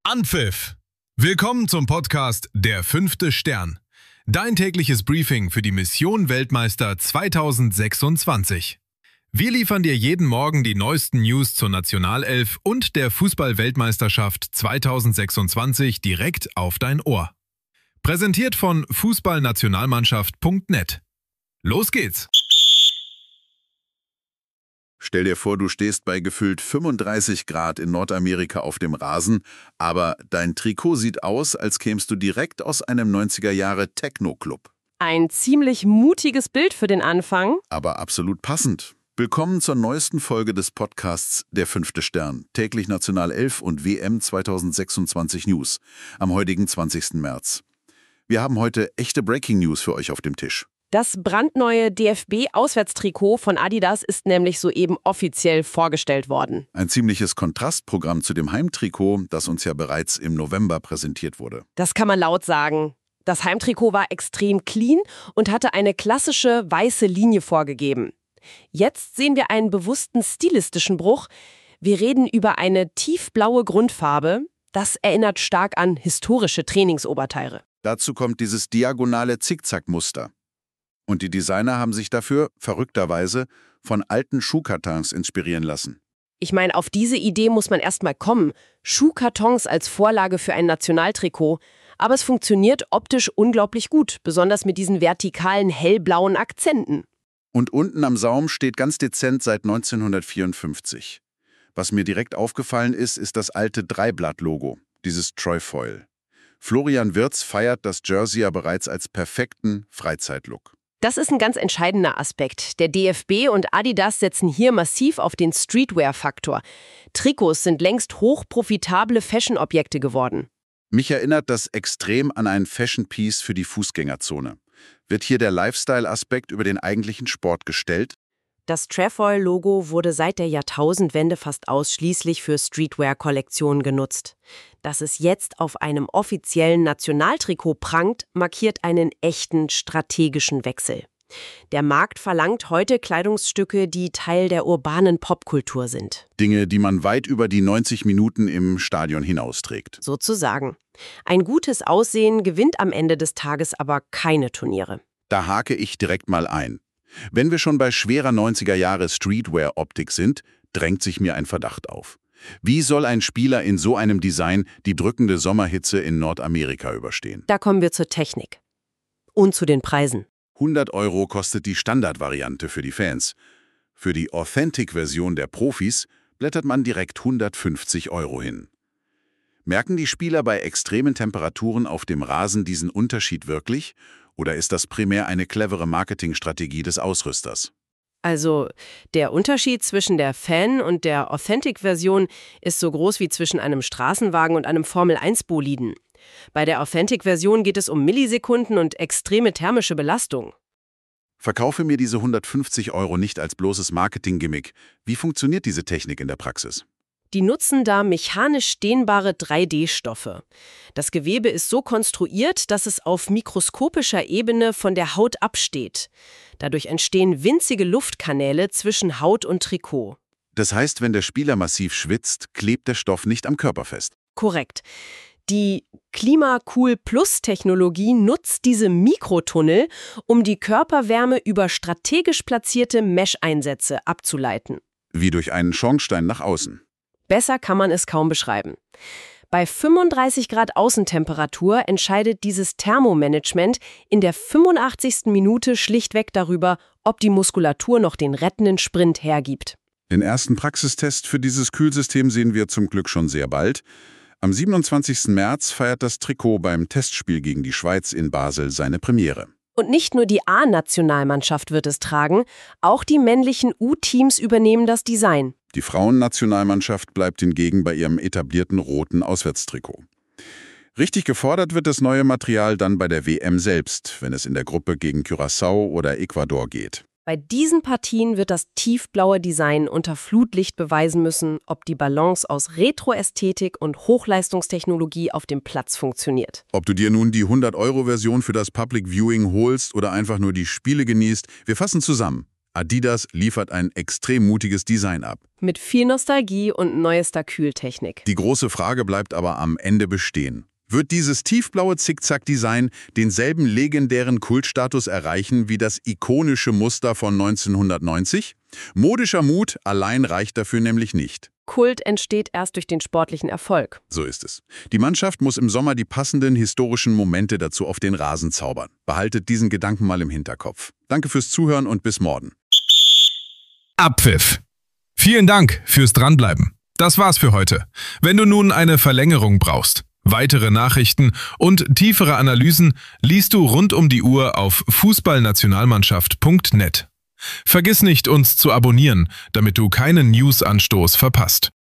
Anpfiff! Willkommen zum Podcast Der fünfte Stern. Dein tägliches Briefing für die Mission Weltmeister 2026. Wir liefern dir jeden Morgen die neuesten News zur Nationalelf und der Fußball-Weltmeisterschaft 2026 direkt auf dein Ohr. Präsentiert von fußballnationalmannschaft.net. Los geht's! Stell dir vor, du stehst bei gefühlt 35 Grad in Nordamerika auf dem Rasen, aber dein Trikot sieht aus, als kämst du direkt aus einem 90er-Jahre-Techno-Club. Ein ziemlich mutiges Bild für den Anfang. Aber absolut passend. Willkommen zur neuesten Folge des Podcasts Der fünfte Stern, täglich Nationalelf und WM 2026 News, am heutigen 20. März. Wir haben heute echte Breaking News für euch auf dem Tisch. Das brandneue DFB-Auswärtstrikot von Adidas ist nämlich soeben offiziell vorgestellt worden. Ein ziemliches Kontrastprogramm zu dem Heimtrikot, das uns ja bereits im November präsentiert wurde. Das kann man laut sagen. Das Heimtrikot war extrem clean und hatte eine klassische weiße Linie vorgegeben. Jetzt sehen wir einen bewussten stilistischen Bruch. Wir reden über eine tiefblaue Grundfarbe. Das erinnert stark an historische Trainingsoberteile. Dazu kommt dieses diagonale Zickzackmuster. Und die Designer haben sich dafür, verrückterweise, von alten Schuhkartons inspirieren lassen. Ich meine, auf diese Idee muss man erst mal kommen. Schuhkartons als Vorlage für ein Nationaltrikot. Aber es funktioniert optisch unglaublich gut, besonders mit diesen vertikalen hellblauen Akzenten. Und unten am Saum steht ganz dezent seit 1954. Was mir direkt aufgefallen ist, ist das alte Dreiblatt-Logo, dieses Trefoil. Florian Wirtz feiert das Jersey ja bereits als perfekten Freizeitlook. Das ist ein ganz entscheidender Aspekt. Der DFB und Adidas setzen hier massiv auf den Streetwear-Faktor. Trikots sind längst hochprofitable Fashion-Objekte geworden. Mich erinnert das extrem an ein Fashion-Piece für die Fußgängerzone. Wird hier der Lifestyle-Aspekt über den eigentlichen Sport gestellt? Das Trefoil-Logo wurde seit der Jahrtausendwende fast ausschließlich für Streetwear-Kollektionen genutzt. Dass es jetzt auf einem offiziellen Nationaltrikot prangt, markiert einen echten strategischen Wechsel. Der Markt verlangt heute Kleidungsstücke, die Teil der urbanen Popkultur sind. Dinge, die man weit über die 90 Minuten im Stadion hinausträgt. Sozusagen. Ein gutes Aussehen gewinnt am Ende des Tages aber keine Turniere. Da hake ich direkt mal ein. Wenn wir schon bei schwerer 90er-Jahre-Streetwear-Optik sind, drängt sich mir ein Verdacht auf. Wie soll ein Spieler in so einem Design die drückende Sommerhitze in Nordamerika überstehen? Da kommen wir zur Technik. Und zu den Preisen. 100 € kostet die Standardvariante für die Fans. Für die Authentic-Version der Profis blättert man direkt 150 € hin. Merken die Spieler bei extremen Temperaturen auf dem Rasen diesen Unterschied wirklich? Oder ist das primär eine clevere Marketingstrategie des Ausrüsters? Also, der Unterschied zwischen der Fan- und der Authentic-Version ist so groß wie zwischen einem Straßenwagen und einem Formel-1-Boliden. Bei der Authentic-Version geht es um Millisekunden und extreme thermische Belastung. Verkaufe mir diese 150 € nicht als bloßes Marketing-Gimmick. Wie funktioniert diese Technik in der Praxis? Die nutzen da mechanisch dehnbare 3D-Stoffe. Das Gewebe ist so konstruiert, dass es auf mikroskopischer Ebene von der Haut absteht. Dadurch entstehen winzige Luftkanäle zwischen Haut und Trikot. Das heißt, wenn der Spieler massiv schwitzt, klebt der Stoff nicht am Körper fest. Korrekt. Die KlimaCool-Plus-Technologie nutzt diese Mikrotunnel, um die Körperwärme über strategisch platzierte Mesh-Einsätze abzuleiten. Wie durch einen Schornstein nach außen. Besser kann man es kaum beschreiben. Bei 35 Grad Außentemperatur entscheidet dieses Thermomanagement in der 85. Minute schlichtweg darüber, ob die Muskulatur noch den rettenden Sprint hergibt. Den ersten Praxistest für dieses Kühlsystem sehen wir zum Glück schon sehr bald. Am 27. März feiert das Trikot beim Testspiel gegen die Schweiz in Basel seine Premiere. Und nicht nur die A-Nationalmannschaft wird es tragen, auch die männlichen U-Teams übernehmen das Design. Die Frauennationalmannschaft bleibt hingegen bei ihrem etablierten roten Auswärtstrikot. Richtig gefordert wird das neue Material dann bei der WM selbst, wenn es in der Gruppe gegen Curaçao oder Ecuador geht. Bei diesen Partien wird das tiefblaue Design unter Flutlicht beweisen müssen, ob die Balance aus Retro-Ästhetik und Hochleistungstechnologie auf dem Platz funktioniert. Ob du dir nun die 100-Euro-Version für das Public Viewing holst oder einfach nur die Spiele genießt, wir fassen zusammen. Adidas liefert ein extrem mutiges Design ab. Mit viel Nostalgie und neuester Kühltechnik. Die große Frage bleibt aber am Ende bestehen. Wird dieses tiefblaue Zickzack-Design denselben legendären Kultstatus erreichen wie das ikonische Muster von 1990? Modischer Mut allein reicht dafür nämlich nicht. Kult entsteht erst durch den sportlichen Erfolg. So ist es. Die Mannschaft muss im Sommer die passenden historischen Momente dazu auf den Rasen zaubern. Behaltet diesen Gedanken mal im Hinterkopf. Danke fürs Zuhören und bis morgen. Abpfiff. Vielen Dank fürs Dranbleiben. Das war's für heute. Wenn du nun eine Verlängerung brauchst, weitere Nachrichten und tiefere Analysen liest du rund um die Uhr auf fußballnationalmannschaft.net. Vergiss nicht, uns zu abonnieren, damit du keinen News-Anstoß verpasst.